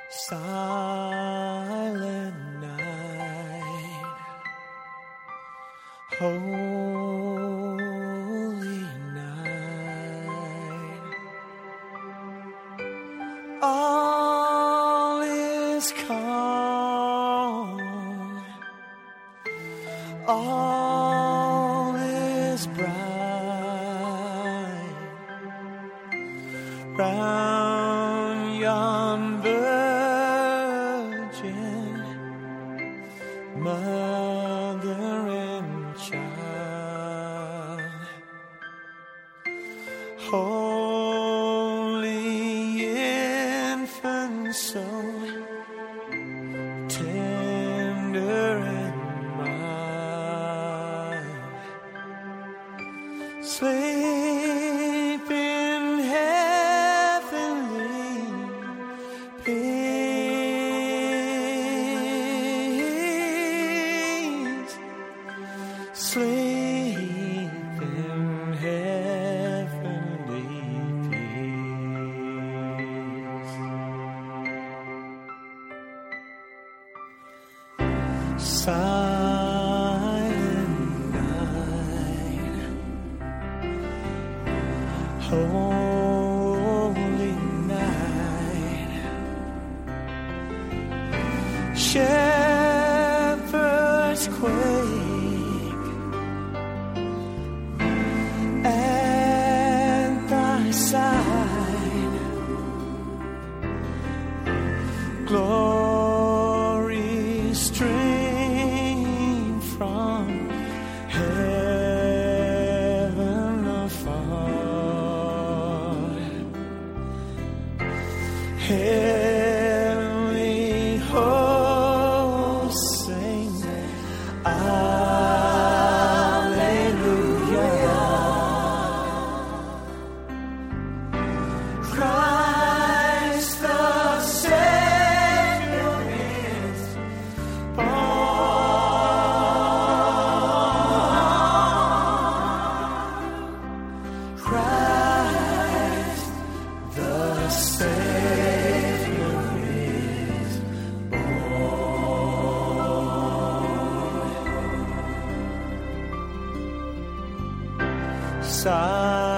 Silent night, holy night, all is calm, all is bright, round yon mother and child, holy infant, so tender and mild, sleep in heavenly peace. Sleep in heavenly peace. Silent night, holy night, shepherds quake at thy side, glory stream from heaven afar, heavenly hosts sing Christ the Savior is born. Christ the Savior is born.